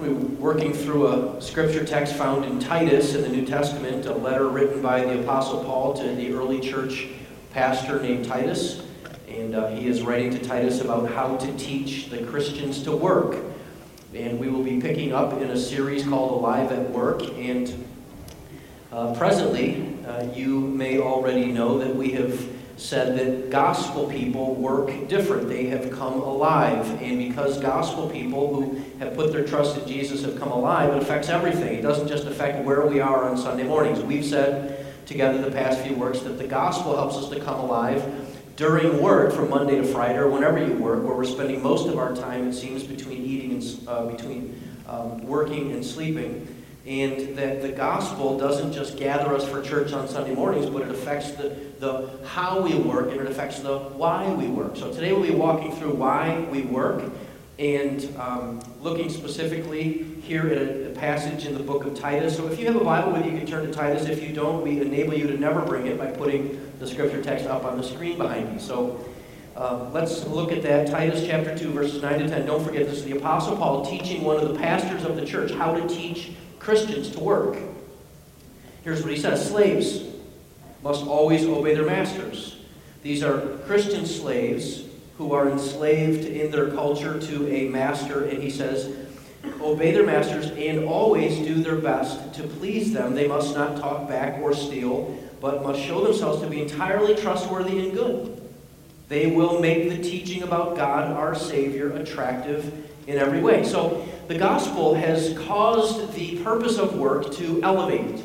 We're working through a scripture text found in Titus in the New Testament, a letter written by the Apostle Paul to the early church pastor named Titus. And he is writing to Titus about how to teach the Christians to work. And we will be picking up in a series called Alive at Work. And presently, you may already know that we have said that gospel people work different. They have come alive. And because gospel people who have put their trust in Jesus have come alive, it affects everything. It doesn't just affect where we are on Sunday mornings. We've said together the past few weeks that the gospel helps us to come alive during work from Monday to Friday, or whenever you work, where we're spending most of our time, it seems, between eating and working and sleeping. And that the gospel doesn't just gather us for church on Sunday mornings, but it affects the how we work, and it affects the why we work. So today we'll be walking through why we work, and looking specifically here at a passage in the book of Titus. So if you have a Bible with you, you can turn to Titus. If you don't, we enable you to never bring it by putting the scripture text up on the screen behind you. So let's look at that. Titus chapter 2, verses 9 to 10. Don't forget, this is the Apostle Paul teaching one of the pastors of the church how to teach Christians to work. Here's what he says. Slaves must always obey their masters. These are Christian slaves who are enslaved in their culture to a master, and he says, obey their masters and always do their best to please them. They must not talk back or steal, but must show themselves to be entirely trustworthy and good. They will make the teaching about God, our Savior, attractive in every way. So the gospel has caused the purpose of work to elevate.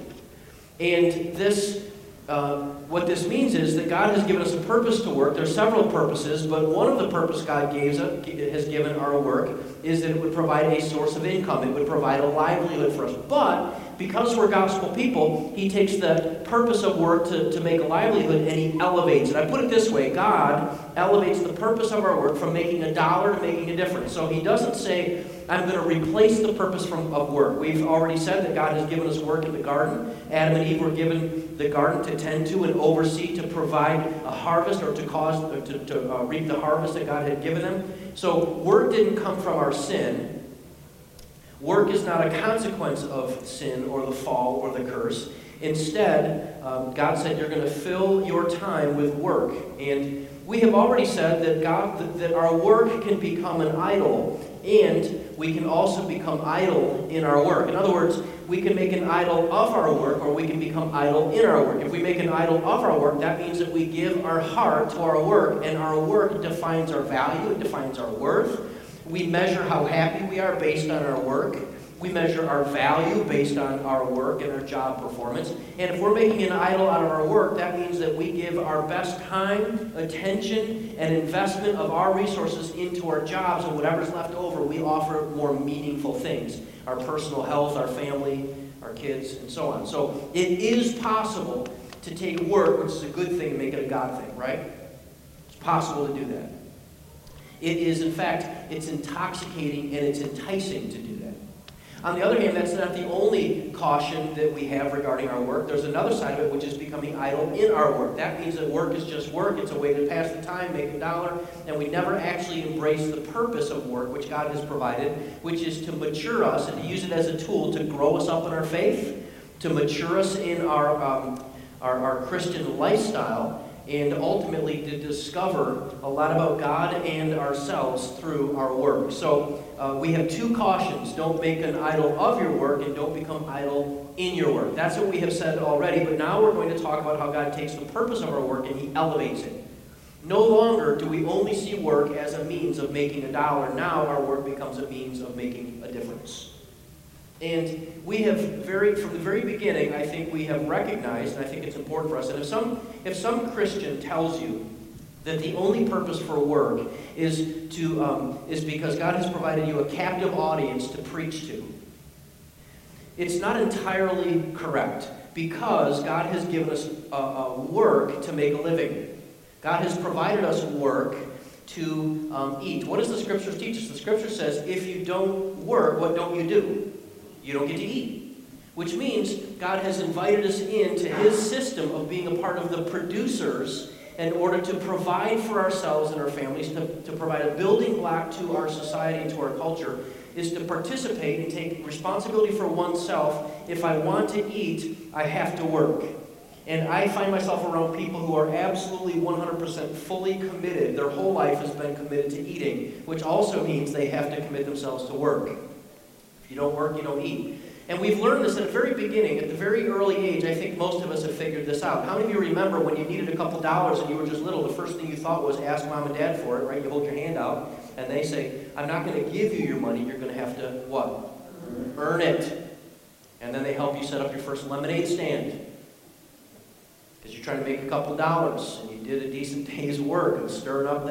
And this, what this means is that God has given us a purpose to work. There's several purposes, but one of the purposes God has given our work is that it would provide a source of income. It would provide a livelihood for us. But because we're gospel people, he takes the purpose of work to make a livelihood, and he elevates it. I put it this way. God elevates the purpose of our work from making a dollar to making a difference. So he doesn't say, I'm going to replace the purpose of work. We've already said that God has given us work in the garden. Adam and Eve were given the garden to tend to and oversee, to provide a harvest, or to reap the harvest that God had given them. So work didn't come from our sin. Work is not a consequence of sin or the fall or the curse. Instead, God said you're going to fill your time with work. And we have already said that our work can become an idol, and we can also become idle in our work. In other words, we can make an idol of our work, or we can become idle in our work. If we make an idol of our work, that means that we give our heart to our work, and our work defines our value, it defines our worth. We measure how happy we are based on our work. We measure our value based on our work and our job performance. And if we're making an idol out of our work, that means that we give our best time, attention, and investment of our resources into our jobs, and whatever's left over, we offer more meaningful things. Our personal health, our family, our kids, and so on. So it is possible to take work, which is a good thing, and make it a God thing, right? It's possible to do that. It is, in fact, it's intoxicating and it's enticing to do that. On the other hand, that's not the only caution that we have regarding our work. There's another side of it, which is becoming idle in our work. That means that work is just work. It's a way to pass the time, make a dollar, and we never actually embrace the purpose of work, which God has provided, which is to mature us and to use it as a tool to grow us up in our faith, to mature us in our Christian lifestyle, and ultimately to discover a lot about God and ourselves through our work. So we have two cautions. Don't make an idol of your work, and don't become idle in your work. That's what we have said already, but now we're going to talk about how God takes the purpose of our work and he elevates it. No longer do we only see work as a means of making a dollar. Now our work becomes a means of making a difference. And we have from the very beginning, I think we have recognized, and I think it's important for us, that if some Christian tells you that the only purpose for work is because God has provided you a captive audience to preach to, it's not entirely correct, because God has given us work to make a living. God has provided us work to eat. What does the Scriptures teach us? The Scripture says, if you don't work, what don't you do? You don't get to eat. Which means God has invited us into his system of being a part of the producers in order to provide for ourselves and our families, to provide a building block to our society and to our culture. is to participate and take responsibility for oneself. If I want to eat, I have to work. And I find myself around people who are absolutely 100% fully committed. Their whole life has been committed to eating, which also means they have to commit themselves to work. If you don't work, you don't eat. And we've learned this at the very beginning, at the very early age. I think most of us have figured this out. How many of you remember when you needed a couple dollars and you were just little, the first thing you thought was ask mom and dad for it, right? You hold your hand out, and they say, I'm not going to give you your money. You're going to have to, what? Earn it. And then they help you set up your first lemonade stand. Because you're trying to make a couple dollars, and you did a decent day's work of stirring up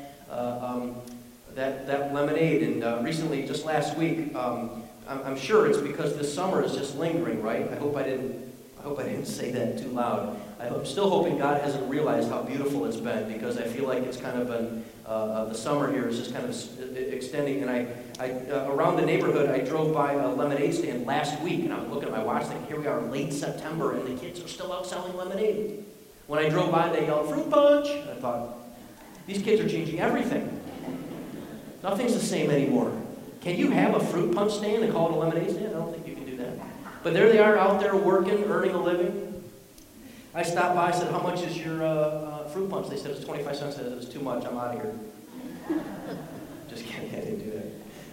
that lemonade. And recently, just last week, I'm sure it's because this summer is just lingering, right? I hope I didn't say that too loud. I'm still hoping God hasn't realized how beautiful it's been, because I feel like it's kind of been the summer here is just kind of extending. And I around the neighborhood, I drove by a lemonade stand last week, and I was looking at my watch thinking, here we are, late September, and the kids are still out selling lemonade. When I drove by, they yelled, fruit punch! And I thought, these kids are changing everything. Nothing's the same anymore. Can you have a fruit punch stand and call it a lemonade stand? I don't think you can do that. But there they are out there working, earning a living. I stopped by, I said, how much is your fruit punch? They said, it's 25 cents. I said, it's too much, I'm out of here. Just kidding, I didn't do that.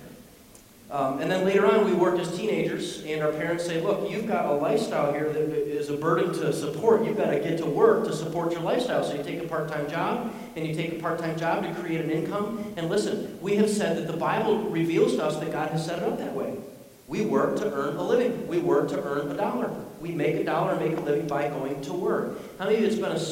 And then later on, we worked as teenagers, and our parents say, look, you've got a lifestyle here that is a burden to support. You've got to get to work to support your lifestyle. So you take a part-time job, and you take a part-time job to create an income. And listen, we have said that the Bible reveals to us that God has set it up that way. We work to earn a living. We work to earn $1. We make $1 and make a living by going to work. How many of you, it's been a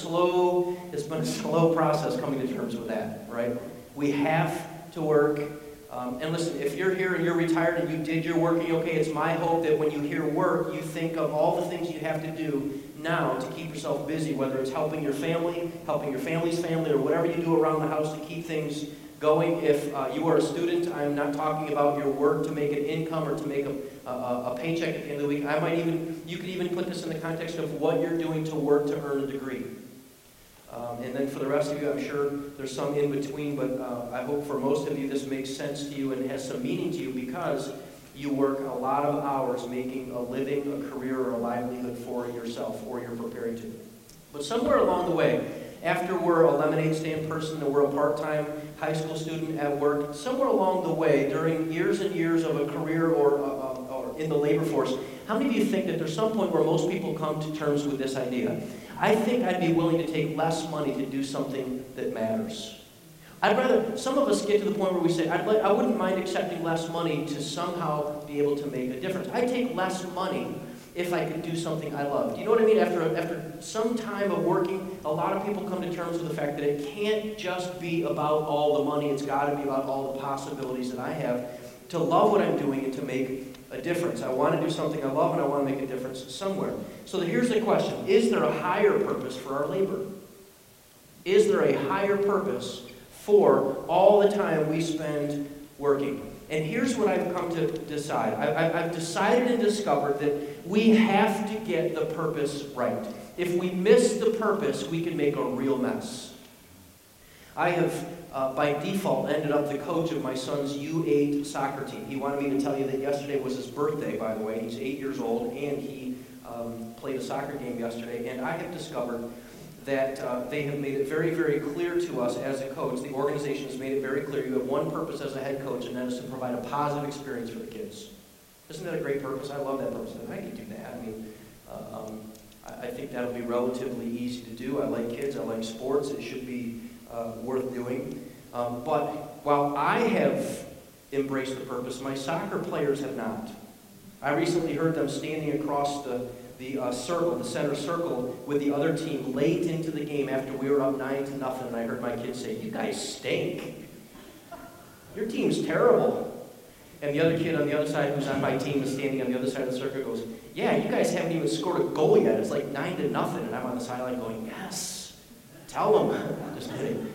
slow process coming to terms with that, right? We have to work. And listen, if you're here and you're retired and you did your working, okay, it's my hope that when you hear work, you think of all the things you have to do now to keep yourself busy, whether it's helping your family, helping your family's family, or whatever you do around the house to keep things going. If you are a student, I'm not talking about your work to make an income or to make a paycheck at the end of the week. You could even put this in the context of what you're doing to work to earn a degree. And then for the rest of you, I'm sure there's some in between, but I hope for most of you this makes sense to you and has some meaning to you, because you work a lot of hours making a living, a career, or a livelihood for yourself, or you're preparing to. But somewhere along the way, after we're a lemonade stand person and we're a part-time high school student at work, somewhere along the way, during years and years of a career or in the labor force, how many of you think that there's some point where most people come to terms with this idea? I think I'd be willing to take less money to do something that matters. Some of us get to the point where we say, I wouldn't mind accepting less money to somehow be able to make a difference. I'd take less money if I could do something I love. Do you know what I mean? After some time of working, a lot of people come to terms with the fact that it can't just be about all the money. It's got to be about all the possibilities that I have to love what I'm doing and to make a difference. I want to do something I love, and I want to make a difference somewhere. So here's the question. Is there a higher purpose for our labor? Is there a higher purpose for all the time we spend working? And here's what I've come to decide. I've decided and discovered that we have to get the purpose right. If we miss the purpose, we can make a real mess. I have, by default, ended up the coach of my son's U8 soccer team. He wanted me to tell you that yesterday was his birthday, by the way. He's 8 years old, and he played a soccer game yesterday. And I have discovered that they have made it very, very clear to us as a coach. The organization has made it very clear. You have one purpose as a head coach, and that is to provide a positive experience for the kids. Isn't that a great purpose? I love that purpose. I can do that. I mean, I think that'll be relatively easy to do. I like kids. I like sports. It should be worth doing. But while I have embraced the purpose, my soccer players have not. I recently heard them standing across the circle, the center circle, with the other team late into the game after we were up 9-0, and I heard my kids say, "You guys stink. Your team's terrible." And the other kid on the other side, who's on my team, is standing on the other side of the circle, goes, "Yeah, you guys haven't even scored a goal yet. It's like 9-0, and I'm on the sideline going, "Yes, tell them." Just kidding.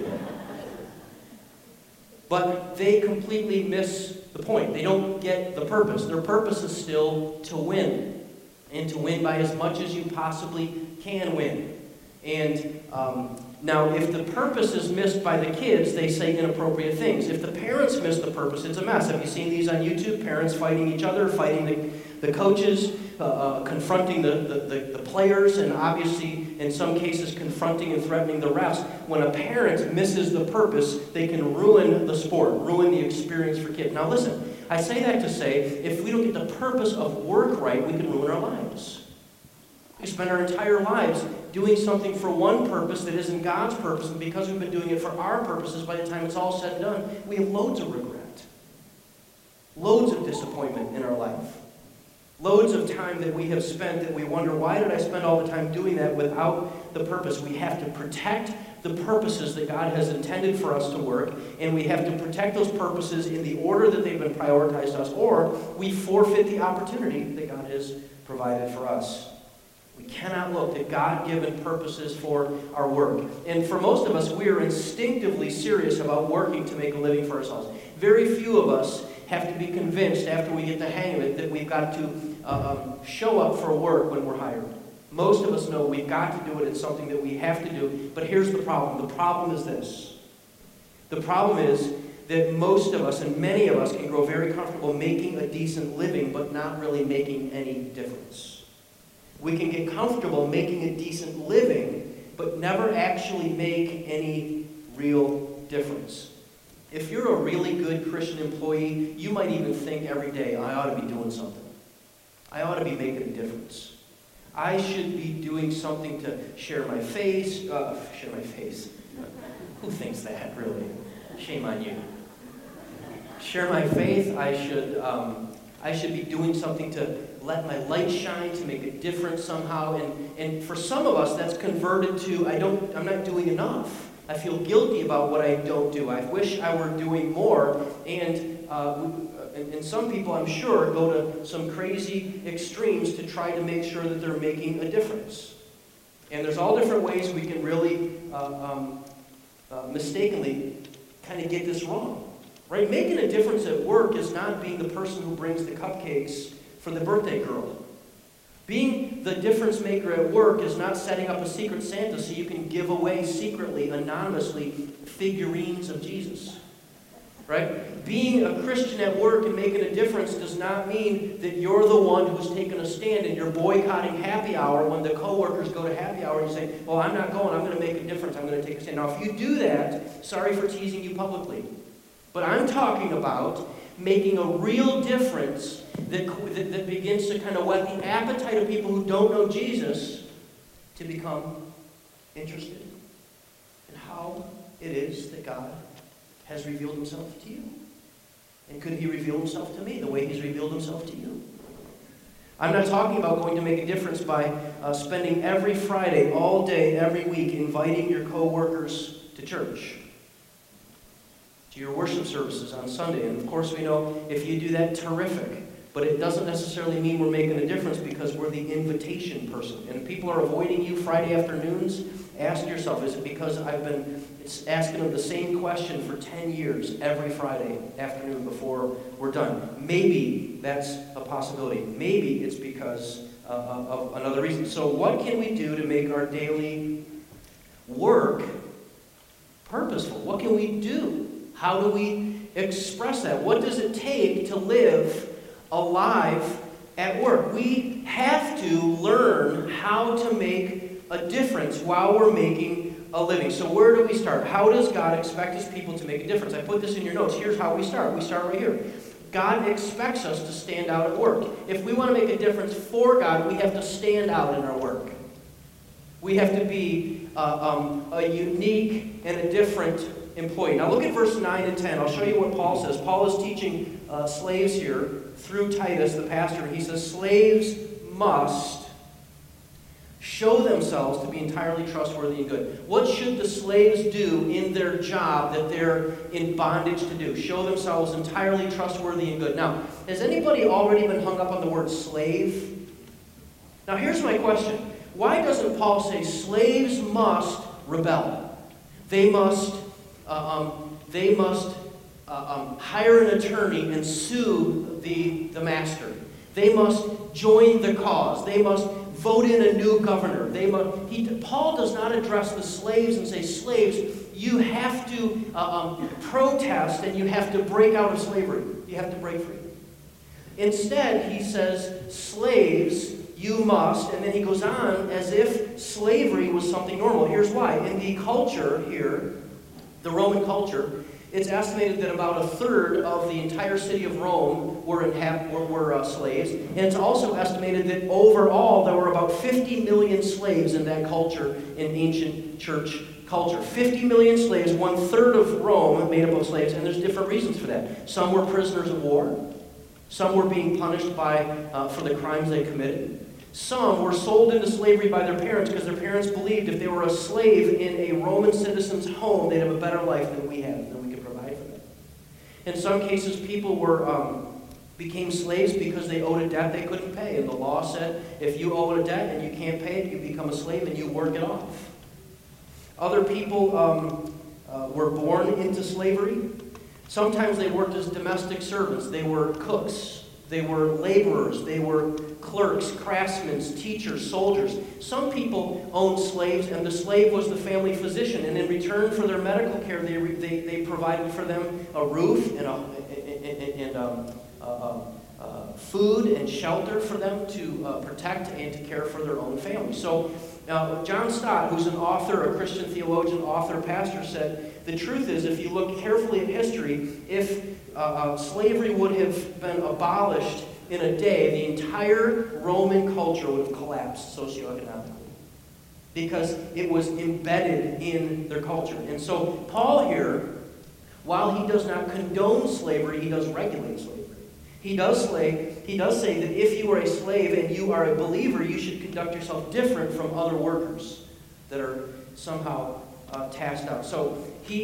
But they completely miss the point. They don't get the purpose. Their purpose is still to win, and to win by as much as you possibly can win. And now, if the purpose is missed by the kids, they say inappropriate things. If the parents miss the purpose, it's a mess. Have you seen these on YouTube? Parents fighting each other, fighting the coaches, confronting the players, and obviously, in some cases, confronting and threatening the refs. When a parent misses the purpose, they can ruin the sport, ruin the experience for kids. Now listen, I say that to say, if we don't get the purpose of work right, we can ruin our lives. We spend our entire lives doing something for one purpose that isn't God's purpose, and because we've been doing it for our purposes, by the time it's all said and done, we have loads of regret. Loads of disappointment in our life. Loads of time that we have spent that we wonder, why did I spend all the time doing that without the purpose? We have to protect the purposes that God has intended for us to work, and we have to protect those purposes in the order that they've been prioritized to us, or we forfeit the opportunity that God has provided for us. We cannot look at God-given purposes for our work. And for most of us, we are instinctively serious about working to make a living for ourselves. Very few of us have to be convinced after we get the hang of it that we've got to show up for work when we're hired. Most of us know we've got to do it. It's something that we have to do. But here's the problem. The problem is this. The problem is that most of us and many of us can grow very comfortable making a decent living but not really making any difference. We can get comfortable making a decent living, but never actually make any real difference. If you're a really good Christian employee, you might even think every day, I ought to be doing something. I ought to be making a difference. I should be doing something to share my faith. Who thinks that, really? Shame on you. Share my faith. I should be doing something to let my light shine, to make a difference somehow. And for some of us, that's converted to, I'm not doing enough. I feel guilty about what I don't do. I wish I were doing more. And some people, I'm sure, go to some crazy extremes to try to make sure that they're making a difference. And there's all different ways we can really mistakenly kind of get this wrong. Right? Making a difference at work is not being the person who brings the cupcakes for the birthday girl. Being the difference maker at work is not setting up a secret Santa so you can give away secretly, anonymously, figurines of Jesus. Right? Being a Christian at work and making a difference does not mean that you're the one who's taken a stand and you're boycotting happy hour when the coworkers go to happy hour and you say, well, I'm not going, I'm going to make a difference, I'm going to take a stand. Now, if you do that, sorry for teasing you publicly. But I'm talking about making a real difference that begins to kind of whet the appetite of people who don't know Jesus to become interested in how it is that God has revealed himself to you. And could he reveal himself to me the way he's revealed himself to you? I'm not talking about going to make a difference by spending every Friday, all day, every week, inviting your co-workers to church, to your worship services on Sunday. And of course we know if you do that, terrific. But it doesn't necessarily mean we're making a difference because we're the invitation person. And if people are avoiding you Friday afternoons, ask yourself, is it because I've been asking them the same question for 10 years every Friday afternoon before we're done? Maybe that's a possibility. Maybe it's because of another reason. So what can we do to make our daily work purposeful? What can we do? How do we express that? What does it take to live alive at work? We have to learn how to make a difference while we're making a living. So where do we start? How does God expect his people to make a difference? I put this in your notes. Here's how we start. We start right here. God expects us to stand out at work. If we want to make a difference for God, we have to stand out in our work. We have to be a unique and a different employee. Now look at verse 9 and 10. I'll show you what Paul says. Paul is teaching slaves here through Titus, the pastor. He says, slaves must show themselves to be entirely trustworthy and good. What should the slaves do in their job that they're in bondage to do? Show themselves entirely trustworthy and good. Now, has anybody already been hung up on the word slave? Now, here's my question. Why doesn't Paul say slaves must rebel? They must hire an attorney and sue the master. They must join the cause. They must vote in a new governor. Paul does not address the slaves and say, slaves, you have to protest and you have to break out of slavery. You have to break free. Instead, he says, slaves, you must, and then he goes on as if slavery was something normal. Here's why. In the culture here, the Roman culture, it's estimated that about a third of the entire city of Rome were slaves. And it's also estimated that overall there were about 50 million slaves in that culture, in ancient church culture. 50 million slaves, 1/3 of Rome made up of slaves, and there's different reasons for that. Some were prisoners of war. Some were being punished for the crimes they committed. Some were sold into slavery by their parents because their parents believed if they were a slave in a Roman citizen's home, they'd have a better life than we have, than we could provide for them. In some cases, people became slaves because they owed a debt they couldn't pay. And the law said, if you owe a debt and you can't pay it, you become a slave and you work it off. Other people were born into slavery. Sometimes they worked as domestic servants. They were cooks. They were laborers. They were clerks, craftsmen, teachers, soldiers. Some people owned slaves, and the slave was the family physician. And in return for their medical care, they provided for them a roof and food and shelter for them to protect and to care for their own family. So John Stott, who's an author, a Christian theologian, author, pastor, said, the truth is, if you look carefully at history, if slavery would have been abolished in a day, the entire Roman culture would have collapsed socioeconomically because it was embedded in their culture. And so Paul here, while he does not condone slavery, he does regulate slavery. He does say that if you are a slave and you are a believer, you should conduct yourself different from other workers that are somehow tasked out. So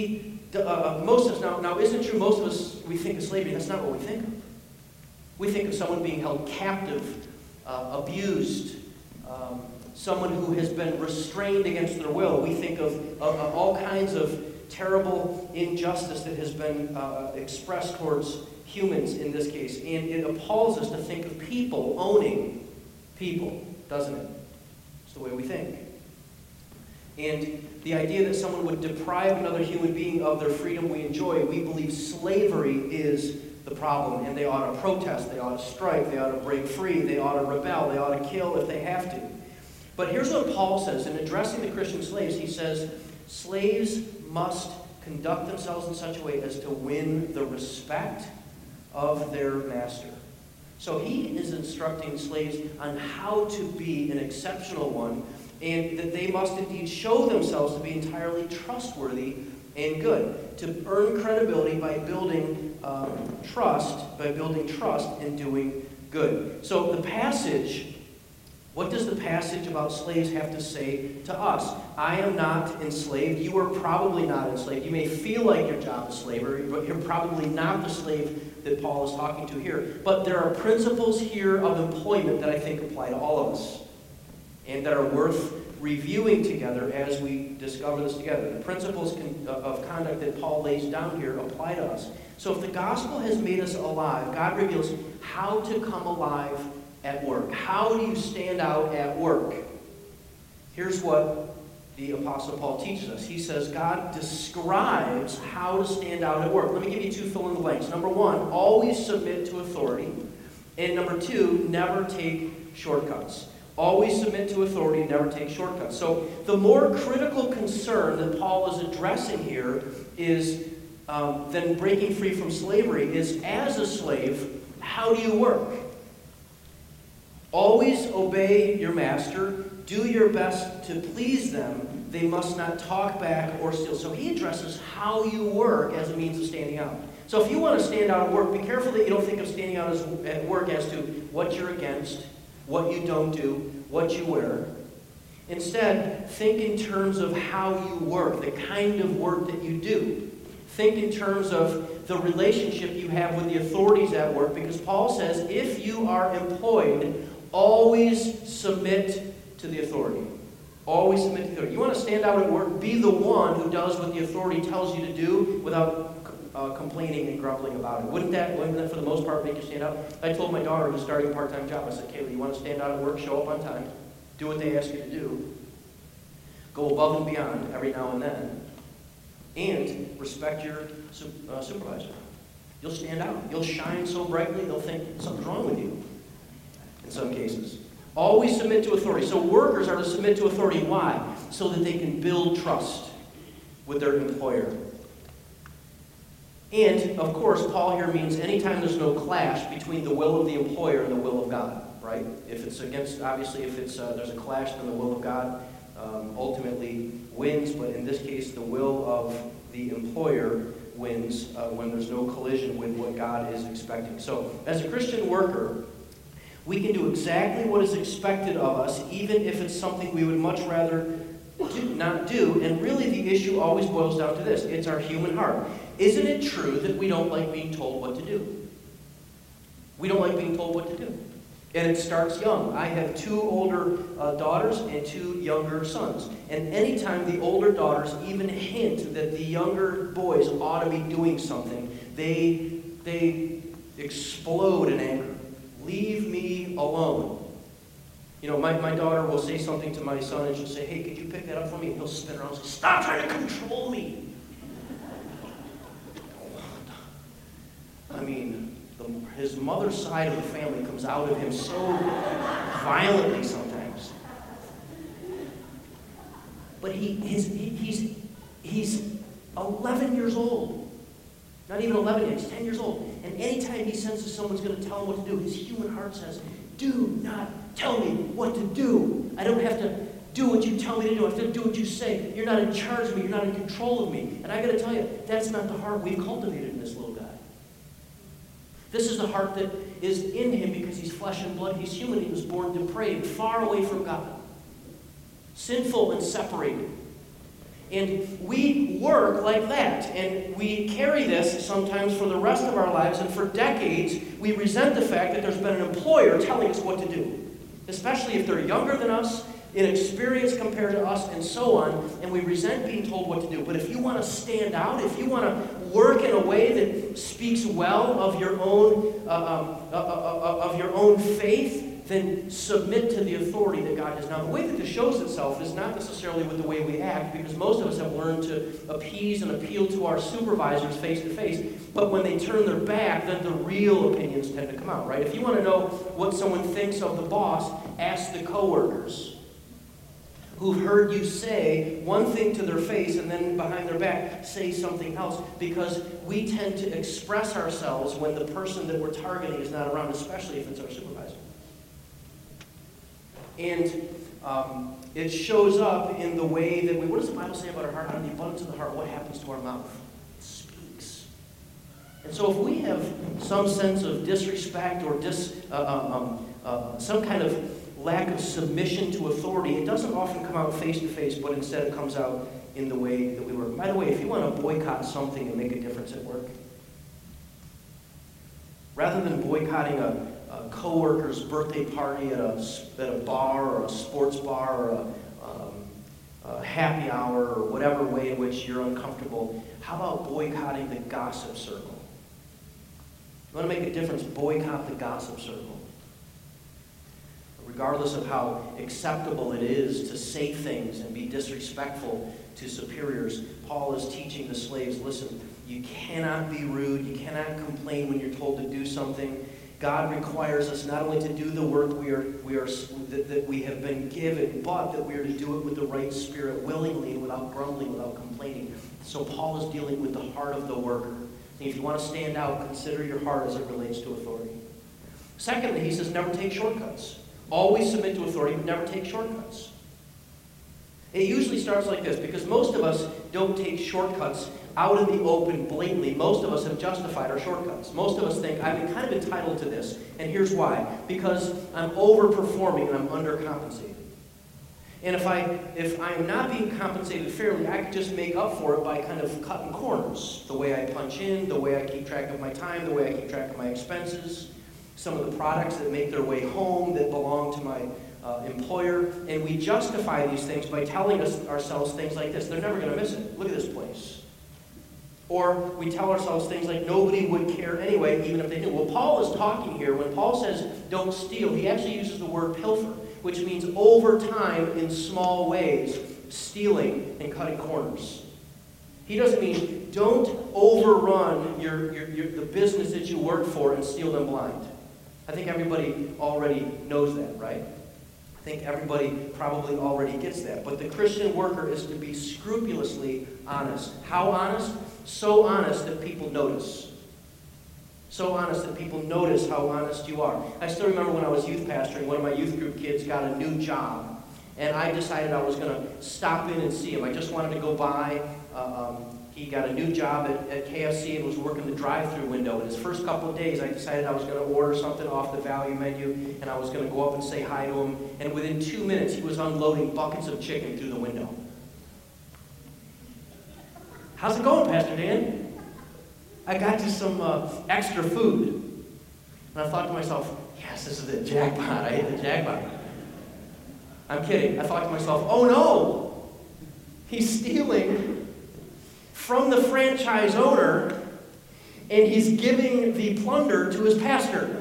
most of us, now isn't it true, most of us, we think of slavery, that's not what we think of. We think of someone being held captive, abused, someone who has been restrained against their will. We think of all kinds of terrible injustice that has been expressed towards humans in this case. And it appalls us to think of people owning people, doesn't it? It's the way we think. And the idea that someone would deprive another human being of their freedom we enjoy, we believe slavery is the problem, and they ought to protest, they ought to strike, they ought to break free, they ought to rebel, they ought to kill if they have to. But here's what Paul says. In addressing the Christian slaves, he says, slaves must conduct themselves in such a way as to win the respect of their master. So he is instructing slaves on how to be an exceptional one, and that they must indeed show themselves to be entirely trustworthy and good, to earn credibility by building trust and doing good. So the passage, what does the passage about slaves have to say to us? I am not enslaved. You are probably not enslaved. You may feel like your job is slavery, but you're probably not the slave that Paul is talking to here. But there are principles here of employment that I think apply to all of us and that are worth reviewing together as we discover this together. The principles of conduct that Paul lays down here apply to us. So if the gospel has made us alive, God reveals how to come alive at work. How do you stand out at work? Here's what the Apostle Paul teaches us. He says God describes how to stand out at work. Let me give you two fill-in-the-blanks. Number one, always submit to authority. And number two, never take shortcuts. Always submit to authority, never take shortcuts. So the more critical concern that Paul is addressing here is than breaking free from slavery is, as a slave, how do you work? Always obey your master. Do your best to please them. They must not talk back or steal. So he addresses how you work as a means of standing out. So if you want to stand out at work, be careful that you don't think of standing out at work as to what you're against, what you don't do, what you wear. Instead, think in terms of how you work, the kind of work that you do. Think in terms of the relationship you have with the authorities at work, because Paul says if you are employed, always submit to the authority. Always submit to the authority. You want to stand out at work, be the one who does what the authority tells you to do without complaining and grumbling about it. Wouldn't that, for the most part, make you stand out? I told my daughter who's starting a part-time job, I said, Kayla, you want to stand out at work, show up on time, do what they ask you to do, go above and beyond every now and then, and respect your supervisor. You'll stand out. You'll shine so brightly, they'll think something's wrong with you in some cases. Always submit to authority. So workers are to submit to authority. Why? So that they can build trust with their employer. And, of course, Paul here means anytime there's no clash between the will of the employer and the will of God, right? If it's against, obviously, if it's there's a clash, then the will of God ultimately wins. But in this case, the will of the employer wins when there's no collision with what God is expecting. So, as a Christian worker, we can do exactly what is expected of us, even if it's something we would much rather not do. And really, the issue always boils down to this. It's our human heart. Isn't it true that we don't like being told what to do? We don't like being told what to do. And it starts young. I have 2 older daughters and 2 younger sons. And anytime the older daughters even hint that the younger boys ought to be doing something, they explode in anger. Leave me alone. You know, my daughter will say something to my son, and she'll say, hey, could you pick that up for me? And he'll spin around and say, stop trying to control me. I mean, his mother's side of the family comes out of him so violently sometimes. But he's 11 years old. Not even 11 yet, he's 10 years old. And anytime he senses someone's going to tell him what to do, his human heart says, do not tell me what to do. I don't have to do what you tell me to do. I have to do what you say. You're not in charge of me. You're not in control of me. And I got to tell you, that's not the heart we've cultivated in this little guy. This is the heart that is in him because he's flesh and blood. He's human. He was born depraved, far away from God, sinful and separated. And we work like that, and we carry this sometimes for the rest of our lives, and for decades we resent the fact that there's been an employer telling us what to do, especially if they're younger than us, inexperienced compared to us, and so on, and we resent being told what to do. But if you want to stand out, if you want to work in a way that speaks well of your own faith, then submit to the authority that God has. Now, the way that this shows itself is not necessarily with the way we act, because most of us have learned to appease and appeal to our supervisors face to face. But when they turn their back, then the real opinions tend to come out, right? If you want to know what someone thinks of the boss, ask the coworkers who've heard you say one thing to their face and then behind their back say something else, because we tend to express ourselves when the person that we're targeting is not around, especially if it's our supervisor. And it shows up in the way that what does the Bible say about our heart? Out of the abundance of the heart, what happens to our mouth? It speaks. And so if we have some sense of disrespect or some kind of lack of submission to authority, it doesn't often come out face to face, but instead it comes out in the way that we work. By the way, if you want to boycott something and make a difference at work, rather than boycotting a coworker's birthday party at a bar or a sports bar or a happy hour or whatever way in which you're uncomfortable, how about boycotting the gossip circle? You want to make a difference, boycott the gossip circle. Regardless of how acceptable it is to say things and be disrespectful to superiors, Paul is teaching the slaves, listen, you cannot be rude, you cannot complain when you're told to do something. God requires us not only to do the work that we have been given, but that we are to do it with the right spirit, willingly and without grumbling, without complaining. So Paul is dealing with the heart of the worker. And if you want to stand out, consider your heart as it relates to authority. Secondly, he says never take shortcuts. Always submit to authority, but never take shortcuts. It usually starts like this, because most of us don't take shortcuts out in the open blatantly. Most of us have justified our shortcuts. Most of us think, I'm kind of entitled to this, and here's why. Because I'm overperforming and I'm undercompensated. And if I am not being compensated fairly, I could just make up for it by kind of cutting corners. The way I punch in, the way I keep track of my time, the way I keep track of my expenses, some of the products that make their way home that belong to my employer. And we justify these things by telling ourselves things like this. They're never going to miss it. Look at this place. Or we tell ourselves things like nobody would care anyway, even if they knew. Well, Paul is talking here. When Paul says don't steal, he actually uses the word pilfer. which means over time in small ways, stealing and cutting corners. He doesn't mean don't overrun the business that you work for and steal them blind. I think everybody already knows that, right? I think everybody probably already gets that. But the Christian worker is to be scrupulously honest. How honest? So honest that people notice. So honest that people notice how honest you are. I still remember when I was youth pastoring, one of my youth group kids got a new job. And I decided I was going to stop in and see him. I just wanted to go by. He got a new job at KFC and was working the drive-thru window. In his first couple of days, I decided I was going to order something off the value menu, and I was going to go up and say hi to him. And within 2 minutes, he was unloading buckets of chicken through the window. How's it going, Pastor Dan? I got you some extra food. And I thought to myself, yes, this is the jackpot. I hit the jackpot. I'm kidding. I thought to myself, oh no, he's stealing from the franchise owner, and he's giving the plunder to his pastor.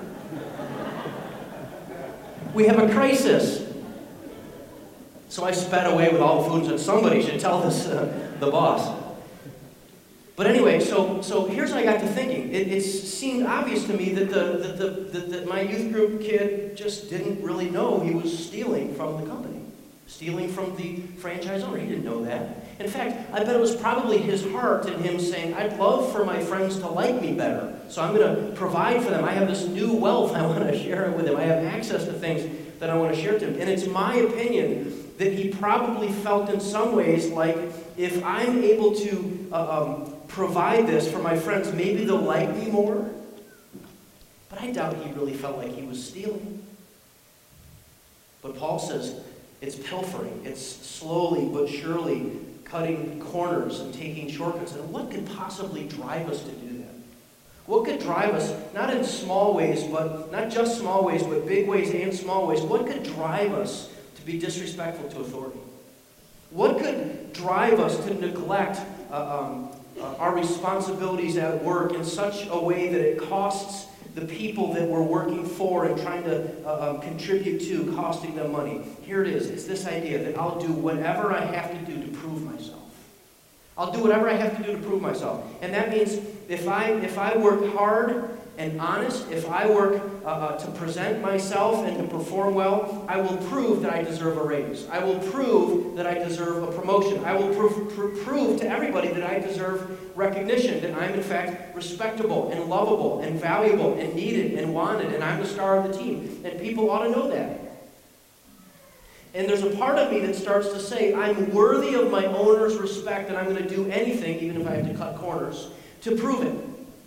We have a crisis. So I sped away with all the food and said, somebody should tell this the boss. But anyway, so here's what I got to thinking. It seemed obvious to me that my youth group kid just didn't really know he was stealing from the company. Stealing from the franchise owner. He didn't know that. In fact, I bet it was probably his heart in him saying, I'd love for my friends to like me better, so I'm going to provide for them. I have this new wealth. I want to share it with them. I have access to things that I want to share to them. And it's my opinion that he probably felt in some ways like, if I'm able to provide this for my friends, maybe they'll like me more. But I doubt he really felt like he was stealing. But Paul says it's pilfering. It's slowly but surely cutting corners and taking shortcuts. And what could possibly drive us to do that? What could drive us, not in small ways, but not just small ways, but big ways and small ways, what could drive us to be disrespectful to authority? What could drive us to neglect our responsibilities at work in such a way that it costs the people that we're working for and trying to contribute to, costing them money? Here it is. It's this idea that I'll do whatever I have to do to prove myself. I'll do whatever I have to do to prove myself. And that means if I work hard and honest, if I work to present myself and to perform well, I will prove that I deserve a raise. I will prove that I deserve a promotion. I will prove to everybody that I deserve recognition, that I'm in fact respectable and lovable and valuable and needed and wanted, and I'm the star of the team. And people ought to know that. And there's a part of me that starts to say, I'm worthy of my owner's respect, and I'm going to do anything, even if I have to cut corners, to prove it.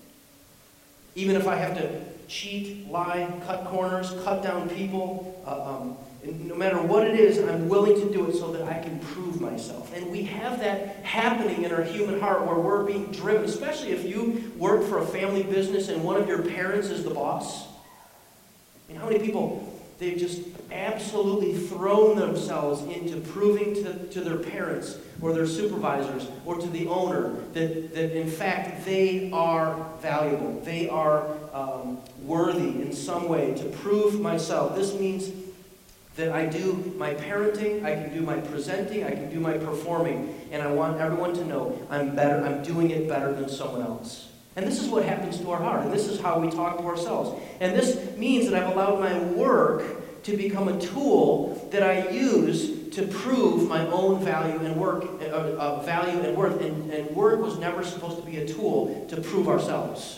Even if I have to cheat, lie, cut corners, cut down people, no matter what it is, I'm willing to do it so that I can prove myself. And we have that happening in our human heart where we're being driven, especially if you work for a family business and one of your parents is the boss. I mean, how many people, they've just absolutely thrown themselves into proving to their parents or their supervisors or to the owner that in fact they are valuable, they are worthy in some way, to prove myself. This means that I do my parenting, I can do my presenting, I can do my performing, and I want everyone to know I'm better, I'm doing it better than someone else. And this is what happens to our heart, and this is how we talk to ourselves. And this means that I've allowed my work to become a tool that I use to prove my own value and worth. And work was never supposed to be a tool to prove ourselves.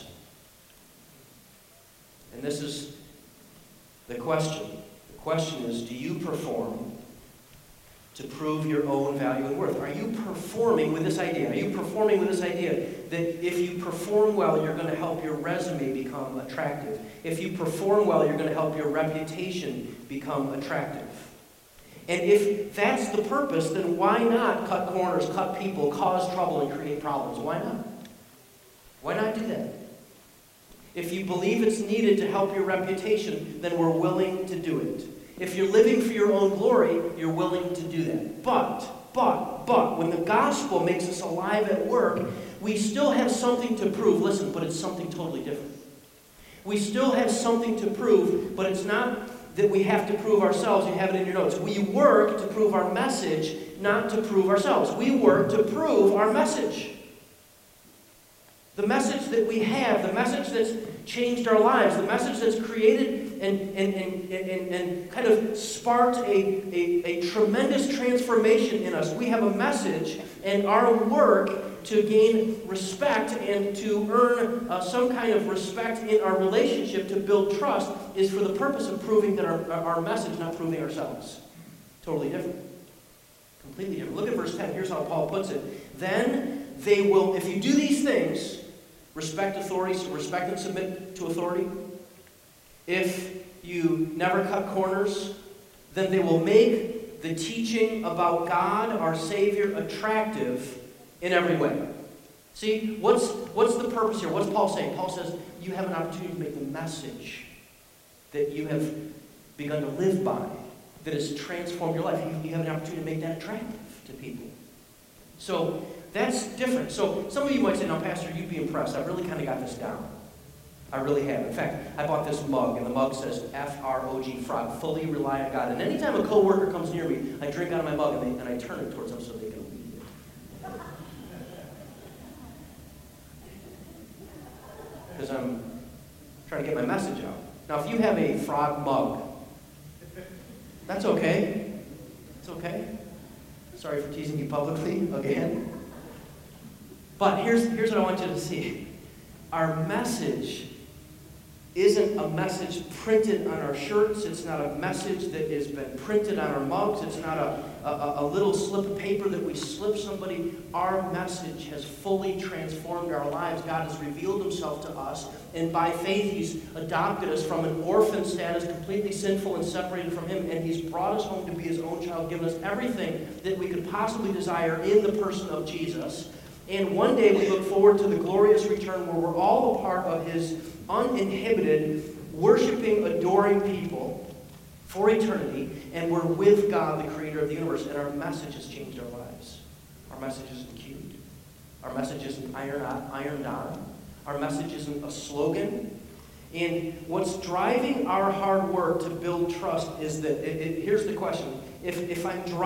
And this is the question. The question is, do you perform to prove your own value and worth? Are you performing with this idea? Are you performing with this idea that if you perform well, you're going to help your resume become attractive? If you perform well, you're going to help your reputation become attractive? And if that's the purpose, then why not cut corners, cut people, cause trouble, and create problems? Why not? Why not do that? If you believe it's needed to help your reputation, then we're willing to do it. If you're living for your own glory, you're willing to do that. But, when the gospel makes us alive at work, we still have something to prove. Listen, but it's something totally different. We still have something to prove, but it's not that we have to prove ourselves. You have it in your notes. We work to prove our message, not to prove ourselves. We work to prove our message. The message that we have, the message that's changed our lives, the message that's created and kind of sparked a tremendous transformation in us. We have a message, and our work to gain respect and to earn some kind of respect in our relationship, to build trust, is for the purpose of proving that our message, not proving ourselves. Totally different. Completely different. Look at verse 10. Here's how Paul puts it. Then they will, if you do these things, respect authority, so respect and submit to authority. If you never cut corners, then they will make the teaching about God, our Savior, attractive in every way. See, what's the purpose here? What's Paul saying? Paul says you have an opportunity to make the message that you have begun to live by, that has transformed your life. You have an opportunity to make that attractive to people. So that's different. So some of you might say, "No, Pastor, you'd be impressed. I really kind of got this down. I really have. In fact, I bought this mug, and the mug says F-R-O-G, frog, fully rely on God. And anytime a coworker comes near me, I drink out of my mug, and I turn it towards them so they can read it. Because I'm trying to get my message out. Now, if you have a frog mug, that's okay. It's okay. Sorry for teasing you publicly again. But here's what I want you to see. Our message isn't a message printed on our shirts. It's not a message that has been printed on our mugs. It's not a little slip of paper that we slip somebody. Our message has fully transformed our lives. God has revealed himself to us, and by faith he's adopted us from an orphan status, completely sinful and separated from him, and he's brought us home to be his own child, given us everything that we could possibly desire in the person of Jesus. And one day we look forward to the glorious return where we're all a part of his uninhibited, worshiping, adoring people for eternity, and we're with God, the creator of the universe, and our message has changed our lives. Our message isn't cute. Our message isn't ironed on. Our message isn't a slogan. And what's driving our hard work to build trust is that, here's the question. If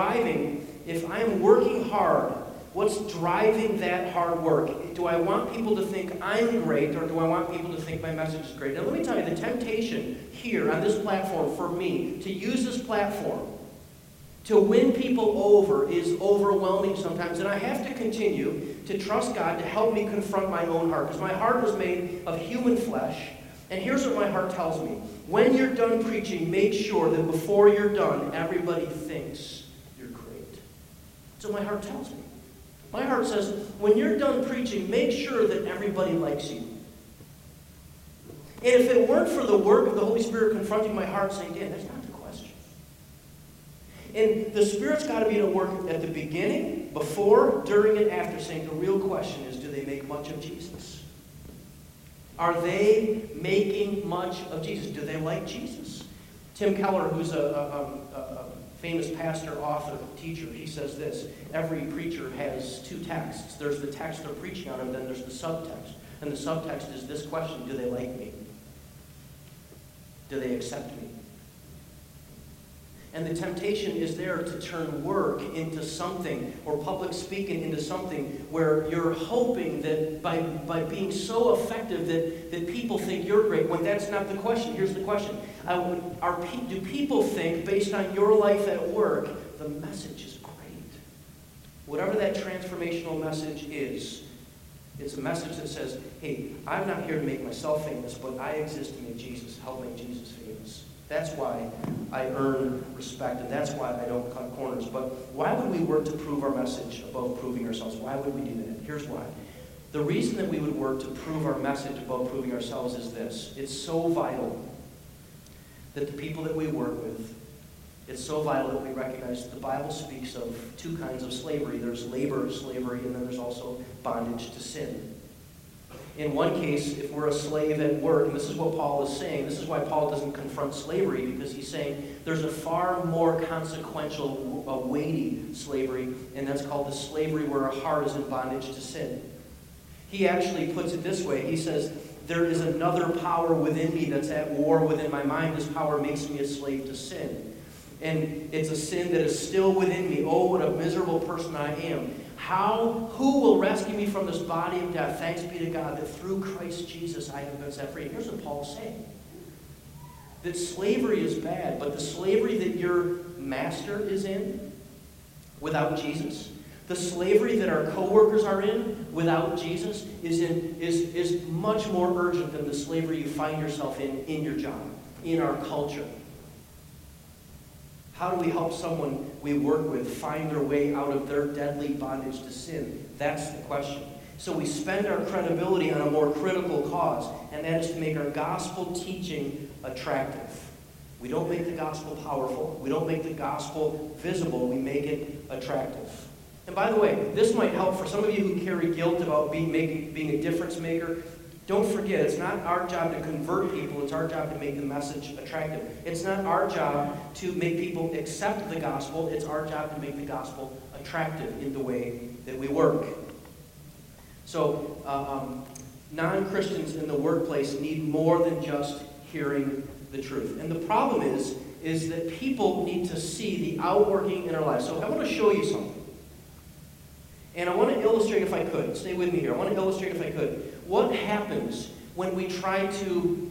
I'm working hard, what's driving that hard work? Do I want people to think I'm great, or do I want people to think my message is great? Now let me tell you, the temptation here on this platform for me to use this platform to win people over is overwhelming sometimes, and I have to continue to trust God to help me confront my own heart, because my heart was made of human flesh. And here's what my heart tells me. When you're done preaching, make sure that before you're done, everybody thinks you're great. That's what my heart tells me. My heart says, when you're done preaching, make sure that everybody likes you. And if it weren't for the work of the Holy Spirit confronting my heart, saying, Dan, that's not the question. And the Spirit's got to be at work at the beginning, before, during, and after, saying the real question is, do they make much of Jesus? Are they making much of Jesus? Do they like Jesus? Tim Keller, who's a famous pastor, author, teacher, he says this: every preacher has two texts. There's the text they're preaching on, and then there's the subtext. And the subtext is this question: do they like me? Do they accept me? And the temptation is there to turn work into something, or public speaking into something, where you're hoping that by being so effective that people think you're great, when that's not the question. Here's the question. Do people think, based on your life at work, the message is great? Whatever that transformational message is, it's a message that says, hey, I'm not here to make myself famous, but I exist to make Jesus, help make Jesus famous. That's why I earn respect, and that's why I don't cut corners. But why would we work to prove our message above proving ourselves? Why would we do that? Here's why. The reason that we would work to prove our message above proving ourselves is this. It's so vital that the people that we work with, it's so vital that we recognize that the Bible speaks of two kinds of slavery. There's labor slavery, and then there's also bondage to sin. In one case, if we're a slave at work, and this is what Paul is saying, this is why Paul doesn't confront slavery, because he's saying there's a far more consequential, weighty slavery, and that's called the slavery where our heart is in bondage to sin. He actually puts it this way. He says, there is another power within me that's at war within my mind. This power makes me a slave to sin. And it's a sin that is still within me. Oh, what a miserable person I am. Who will rescue me from this body of death? Thanks be to God that through Christ Jesus I have been set free. Here's what Paul's saying. That slavery is bad, but the slavery that your master is in without Jesus, the slavery that our coworkers are in without Jesus is much more urgent than the slavery you find yourself in your job, in our culture. How do we help someone we work with find their way out of their deadly bondage to sin? That's the question. So we spend our credibility on a more critical cause, and that is to make our gospel teaching attractive. We don't make the gospel powerful. We don't make the gospel visible. We make it attractive. And by the way, this might help for some of you who carry guilt about being a difference maker. Don't forget, it's not our job to convert people. It's our job to make the message attractive. It's not our job to make people accept the gospel. It's our job to make the gospel attractive in the way that we work. So, non-Christians in the workplace need more than just hearing the truth. And the problem is that people need to see the outworking in our lives. So I want to show you something. And I want to illustrate, if I could, stay with me here. I want to illustrate, if I could, what happens when we try to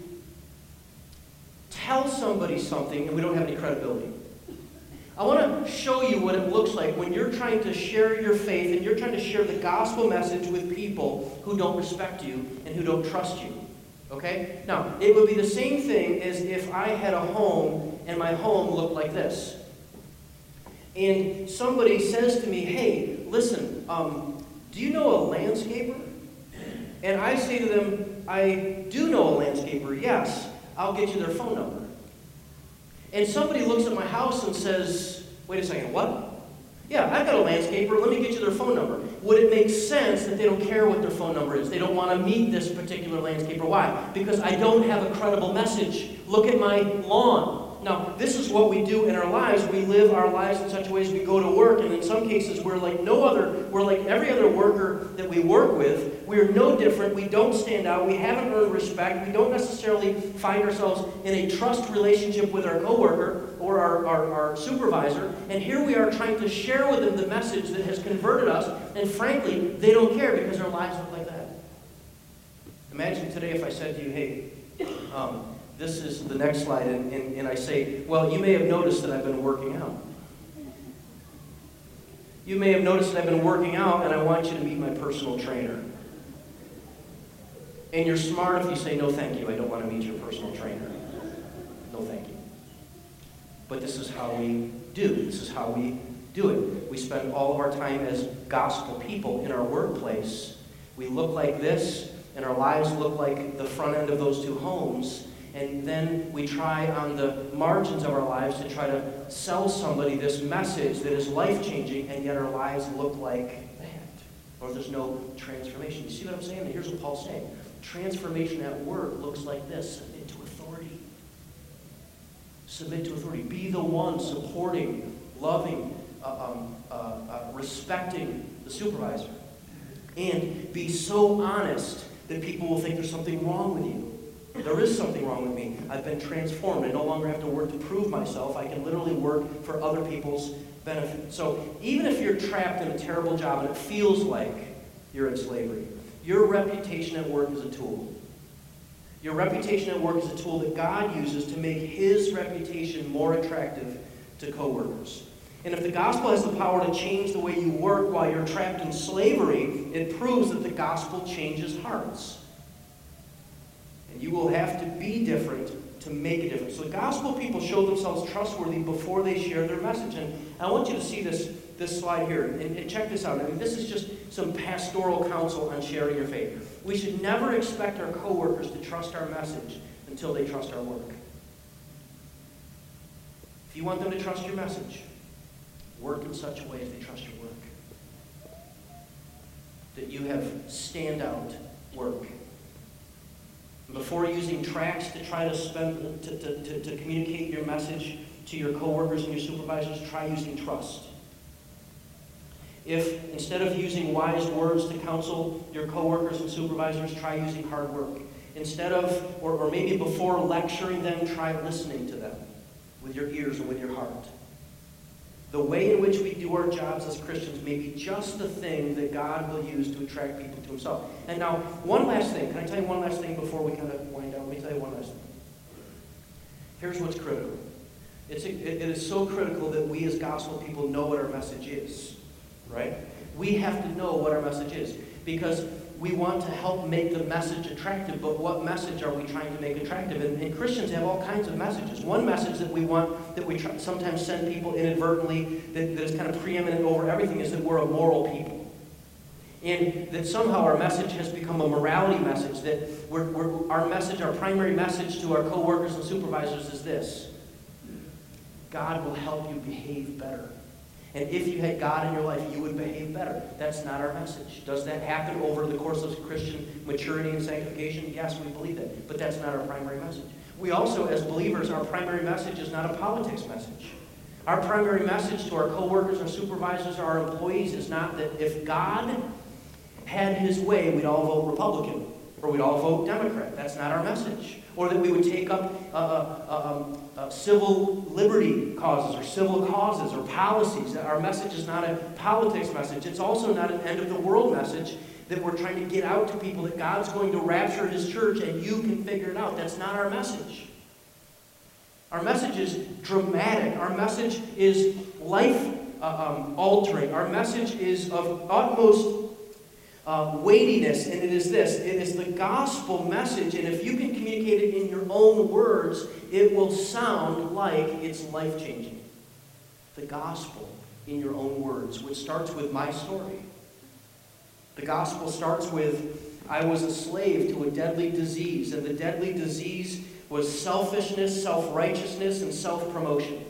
tell somebody something and we don't have any credibility. I want to show you what it looks like when you're trying to share your faith and you're trying to share the gospel message with people who don't respect you and who don't trust you. Okay? Now, it would be the same thing as if I had a home and my home looked like this. And somebody says to me, hey, listen, do you know a landscaper? And I say to them, I do know a landscaper, yes. I'll get you their phone number. And somebody looks at my house and says, wait a second, what? Yeah, I've got a landscaper, let me get you their phone number. Would it make sense that they don't care what their phone number is? They don't want to meet this particular landscaper. Why? Because I don't have a credible message. Look at my lawn. Now, this is what we do in our lives. We live our lives in such a way as we go to work, and in some cases we're like every other worker that we work with. We're no different. We don't stand out. We haven't earned respect. We don't necessarily find ourselves in a trust relationship with our coworker or our supervisor. And here we are trying to share with them the message that has converted us, and frankly, they don't care because our lives look like that. Imagine today if I said to you, hey, this is the next slide, and I say, well, you may have noticed that I've been working out. You may have noticed that I've been working out, and I want you to meet my personal trainer. And you're smart if you say, no, thank you, I don't want to meet your personal trainer. No, thank you. But this is how we do. This is how we do it. We spend all of our time as gospel people in our workplace. We look like this, and our lives look like the front end of those two homes. And then we try on the margins of our lives to try to sell somebody this message that is life-changing, and yet our lives look like that. Or there's no transformation. You see what I'm saying? Here's what Paul's saying. Transformation at work looks like this. Submit to authority. Submit to authority. Be the one supporting, loving, respecting the supervisor. And be so honest that people will think there's something wrong with you. There is something wrong with me. I've been transformed. I no longer have to work to prove myself. I can literally work for other people's benefit. So even if you're trapped in a terrible job and it feels like you're in slavery, your reputation at work is a tool. Your reputation at work is a tool that God uses to make His reputation more attractive to coworkers. And if the gospel has the power to change the way you work while you're trapped in slavery, it proves that the gospel changes hearts. And you will have to be different to make a difference. So gospel people show themselves trustworthy before they share their message. And I want you to see this slide here. And check this out. I mean, this is just some pastoral counsel on sharing your faith. We should never expect our coworkers to trust our message until they trust our work. If you want them to trust your message, work in such a way as they trust your work. That you have standout work. Before using tracts to try to communicate your message to your coworkers and your supervisors, try using trust. If instead of using wise words to counsel your coworkers and supervisors, try using hard work. instead of, or maybe before lecturing them, try listening to them with your ears and with your heart. The way in which we do our jobs as Christians may be just the thing that God will use to attract people to himself. And now, one last thing. Can I tell you one last thing before we kind of wind down? Let me tell you one last thing. Here's what's critical. It is so critical that we as gospel people know what our message is, right? We have to know what our message is, because we want to help make the message attractive, but what message are we trying to make attractive? And Christians have all kinds of messages. One message that we want, that we sometimes send people inadvertently, that is kind of preeminent over everything, is that we're a moral people. And that somehow our message has become a morality message, that our message, our primary message to our co-workers and supervisors is this: God will help you behave better. And if you had God in your life, you would behave better. That's not our message. Does that happen over the course of Christian maturity and sanctification? Yes, we believe that. But that's not our primary message. We also, as believers, our primary message is not a politics message. Our primary message to our co-workers, our supervisors, our employees is not that if God had his way, we'd all vote Republican, or we'd all vote Democrat. That's not our message. Or that we would take up civil liberty causes or civil causes or policies. Our message is not a politics message. It's also not an end-of-the-world message that we're trying to get out to people that God's going to rapture his church and you can figure it out. That's not our message. Our message is dramatic. Our message is life-altering. Our message is of utmost weightiness, and it is this: it is the gospel message, and if you can communicate it in your own words, it will sound like it's life-changing. The gospel in your own words, which starts with my story. The gospel starts with, I was a slave to a deadly disease, and the deadly disease was selfishness, self-righteousness, and self-promotion.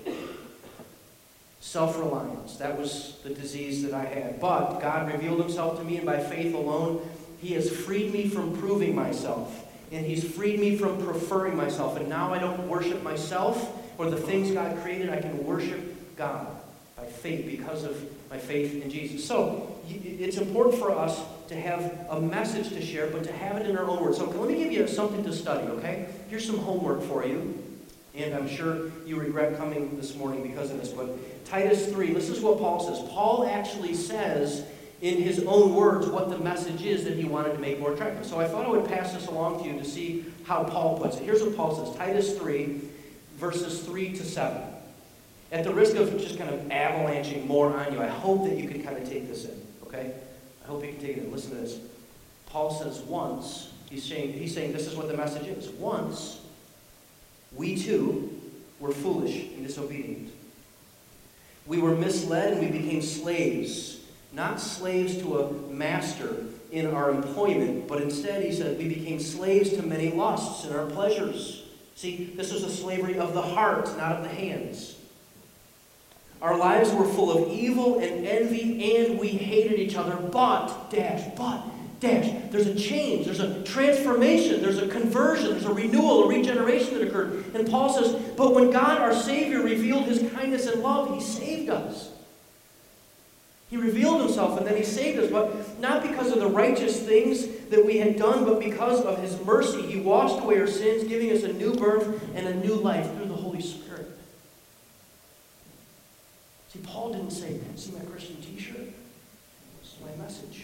Self-reliance. That was the disease that I had. But God revealed himself to me, and by faith alone, he has freed me from proving myself. And he's freed me from preferring myself. And now I don't worship myself or the things God created. I can worship God by faith because of my faith in Jesus. So it's important for us to have a message to share, but to have it in our own words. So let me give you something to study, okay? Here's some homework for you. And I'm sure you regret coming this morning because of this, but Titus 3, this is what Paul says. Paul actually says in his own words what the message is that he wanted to make more attractive. So I thought I would pass this along to you to see how Paul puts it. Here's what Paul says, Titus 3, verses 3 to 7. At the risk of just kind of avalanching more on you, I hope that you can kind of take this in, okay? I hope you can take it in. Listen to this. Paul says once, he's saying this is what the message is. Once, we too were foolish and disobedient. We were misled and we became slaves. Not slaves to a master in our employment, but instead, he said, we became slaves to many lusts and our pleasures. See, this was a slavery of the heart, not of the hands. Our lives were full of evil and envy, and we hated each other, but, there's a change, there's a transformation, there's a conversion, there's a renewal, a regeneration that occurred. And Paul says, but when God, our Savior, revealed his kindness and love, he saved us. He revealed himself and then he saved us, but not because of the righteous things that we had done, but because of his mercy. He washed away our sins, giving us a new birth and a new life through the Holy Spirit. See, Paul didn't say, see my Christian t-shirt? This is my message.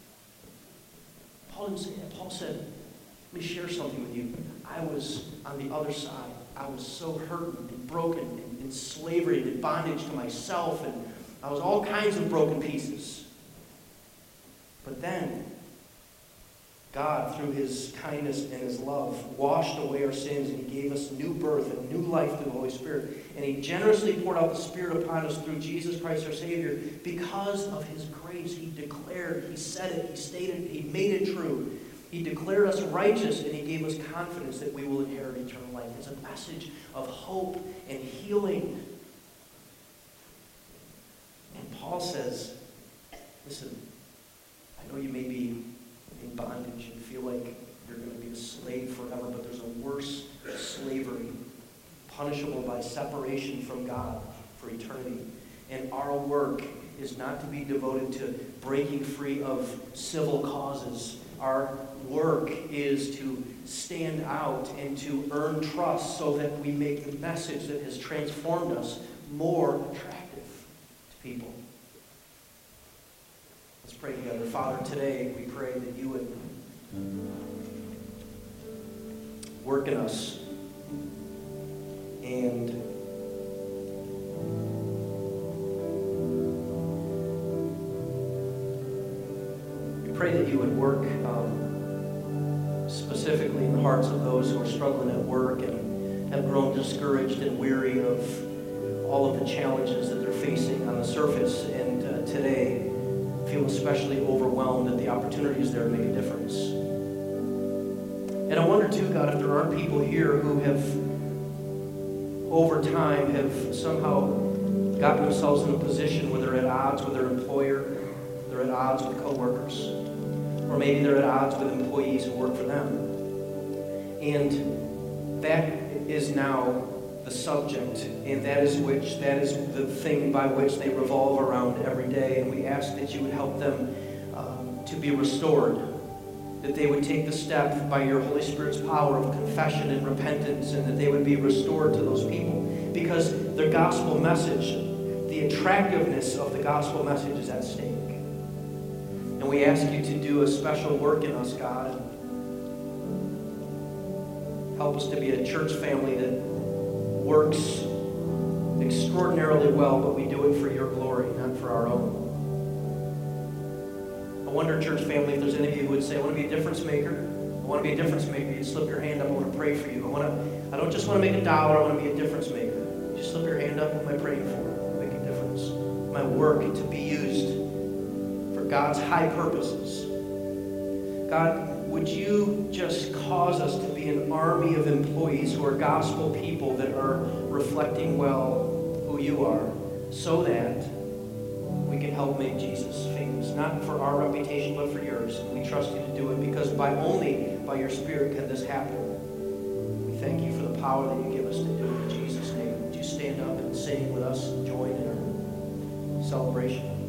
Paul didn't say that. Paul said, let me share something with you. I was on the other side. I was so hurt and broken and in slavery and in bondage to myself, and I was all kinds of broken pieces. But then, God, through his kindness and his love, washed away our sins, and he gave us new birth and new life through the Holy Spirit. And he generously poured out the Spirit upon us through Jesus Christ our Savior. Because of his grace, he declared, he said it, he stated it, he made it true. He declared us righteous, and he gave us confidence that we will inherit eternal life. It's a message of hope and healing. And Paul says, listen, I know you may be in bondage and feel like you're going to be a slave forever, but there's a worse slavery, punishable by separation from God for eternity. And our work is not to be devoted to breaking free of civil causes. Our work is to stand out and to earn trust so that we make the message that has transformed us more attractive to people. Let's pray together. Father, today we pray that you would work in us and we pray that you would work specifically in the hearts of those who are struggling at work and have grown discouraged and weary of all of the challenges that they're facing on the surface, and today feel especially overwhelmed at the opportunities there to make a difference. And I wonder too, God, if there aren't people here who have, over time, have somehow gotten themselves in a position where they're at odds with their employer, they're at odds with coworkers, or maybe they're at odds with employees who work for them. And that is now the subject, and that is the thing by which they revolve around every day. And we ask that you would help them to be restored, that they would take the step by your Holy Spirit's power of confession and repentance, and that they would be restored to those people. Because the gospel message, the attractiveness of the gospel message is at stake. And we ask you to do a special work in us, God. Help us to be a church family that works extraordinarily well, but we do it for your glory, not for our own. I wonder, church family, if there's any of you who would say, I want to be a difference maker. I want to be a difference maker. You slip your hand up. I want to pray for you. I don't just want to make $1. I want to be a difference maker. You slip your hand up. What am I praying for? Make a difference. My work to be used for God's high purposes. God, would you just cause us to be an army of employees who are gospel people that are reflecting well who you are, so that we can help make Jesus famous, not for our reputation, but for yours. And we trust you to do it, because only by your Spirit can this happen. We thank you for the power that you give us to do it. In Jesus' name, would you stand up and sing with us and join in our celebration?